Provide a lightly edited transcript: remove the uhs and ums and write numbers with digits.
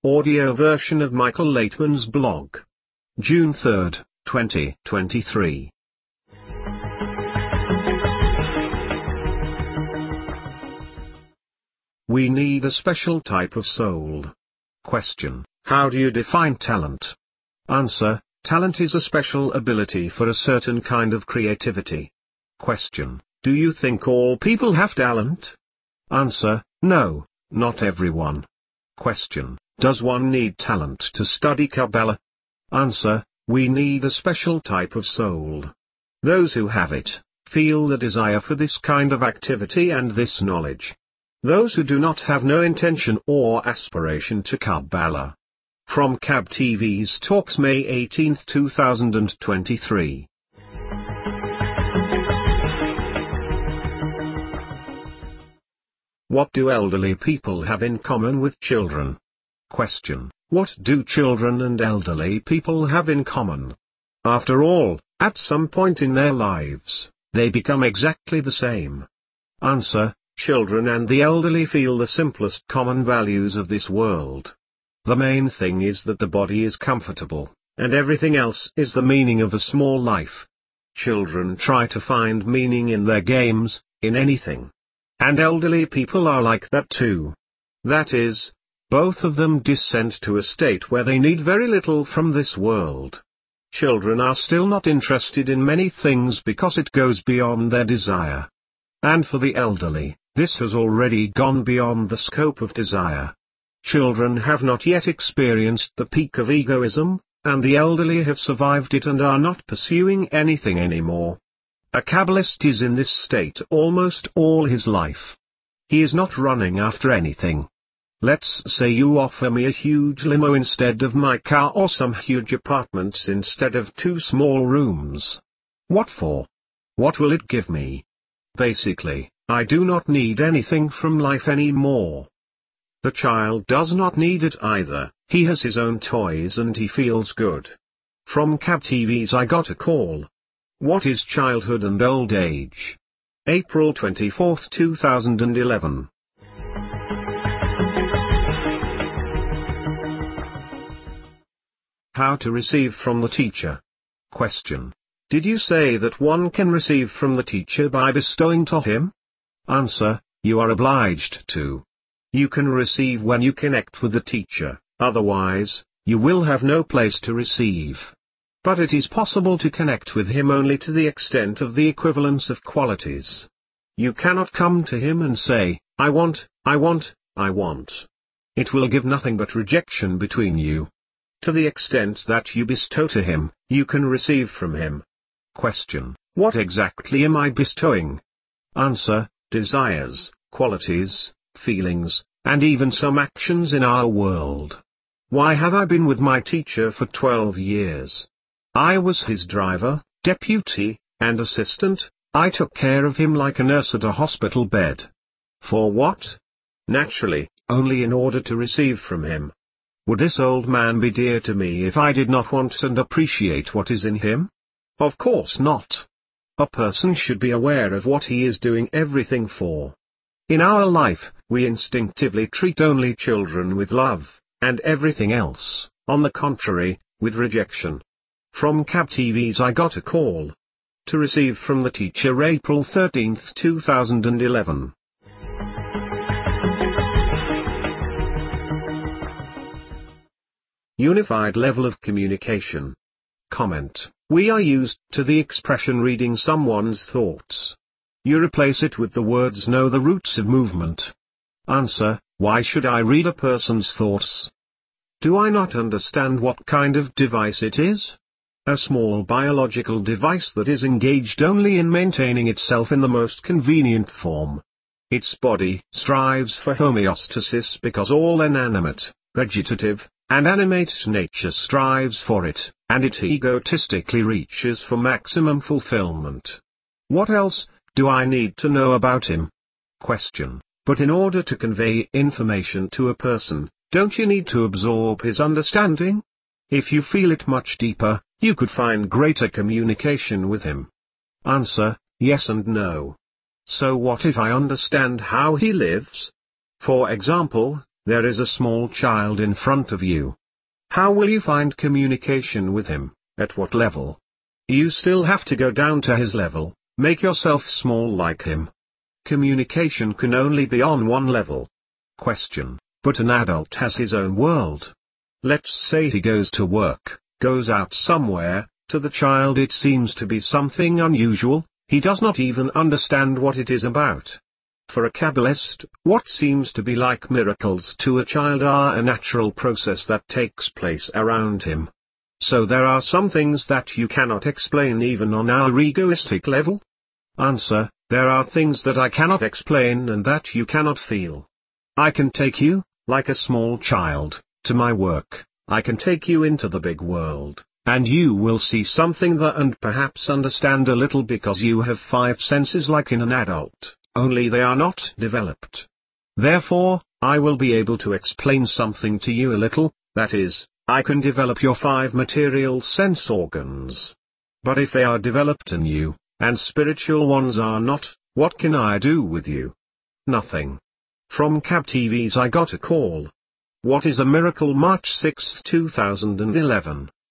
Audio version of Michael Laitman's blog. June 3, 2023. We need a special type of soul. Question: how do you define talent? Answer: talent is a special ability for a certain kind of creativity. Question: do you think all people have talent? Answer: no, not everyone. Question: does one need talent to study Kabbalah? Answer: we need a special type of soul. Those who have it, feel the desire for this kind of activity and this knowledge. Those who do not have no intention or aspiration to Kabbalah. From Cab TV's Talks, May 18, 2023. What do elderly people have in common with children? Question: what do children and elderly people have in common? After all, at some point in their lives, they become exactly the same. Answer: children and the elderly feel the simplest common values of this world. The main thing is that the body is comfortable, and everything else is the meaning of a small life. Children try to find meaning in their games, in anything. And elderly people are like that too. That is, both of them descend to a state where they need very little from this world. Children are still not interested in many things because it goes beyond their desire. And for the elderly, this has already gone beyond the scope of desire. Children have not yet experienced the peak of egoism, and the elderly have survived it and are not pursuing anything anymore. A Kabbalist is in this state almost all his life. He is not running after anything. Let's say you offer me a huge limo instead of my car, or some huge apartments instead of 2 small rooms. What for? What will it give me? Basically, I do not need anything from life anymore. The child does not need it either. He has his own toys and he feels good. From Cab TV's I Got a Call. What is childhood and old age? April 24, 2011. How to receive from the teacher? Question: did you say that one can receive from the teacher by bestowing to him? Answer: you are obliged to. You can receive when you connect with the teacher, otherwise, you will have no place to receive. But it is possible to connect with him only to the extent of the equivalence of qualities. You cannot come to him and say, I want, I want, I want. It will give nothing but rejection between you. To the extent that you bestow to him, you can receive from him. Question: what exactly am I bestowing? Answer: desires, qualities, feelings, and even some actions in our world. Why have I been with my teacher for 12 years? I was his driver, deputy, and assistant. I took care of him like a nurse at a hospital bed. For what? Naturally, only in order to receive from him. Would this old man be dear to me if I did not want and appreciate what is in him? Of course not. A person should be aware of what he is doing everything for. In our life, we instinctively treat only children with love, and everything else, on the contrary, with rejection. From Cab TV's I Got a Call. To receive from the teacher, April 13, 2011. Unified level of communication. Comment: we are used to the expression reading someone's thoughts. You replace it with the words know the roots of movement. Answer: why should I read a person's thoughts? Do I not understand what kind of device it is? A small biological device that is engaged only in maintaining itself in the most convenient form. Its body strives for homeostasis because all inanimate, vegetative, and animate nature strives for it, and it egotistically reaches for maximum fulfillment. What else do I need to know about him? Question: but in order to convey information to a person, don't you need to absorb his understanding? If you feel it much deeper, you could find greater communication with him. Answer: yes and no. So what if I understand how he lives? For example, There is a small child in front of you. How will you find communication with him? At what level? You still have to go down to his level, make yourself small like him. Communication can only be on one level. Question: but an adult has his own world. Let's say he goes to work, goes out somewhere. To the child it seems to be something unusual, he does not even understand what it is about. For a Kabbalist, what seems to be like miracles to a child are a natural process that takes place around him. So there are some things that you cannot explain even on our egoistic level? Answer: there are things that I cannot explain and that you cannot feel. I can take you, like a small child, to my work. I can take you into the big world, and you will see something there and perhaps understand a little because you have 5 senses like in an adult, only they are not developed. Therefore, I will be able to explain something to you a little, that is, I can develop your 5 material sense organs. But if they are developed in you, and spiritual ones are not, what can I do with you? Nothing. From Cab TV's I got a call. What is a miracle? March 6, 2011.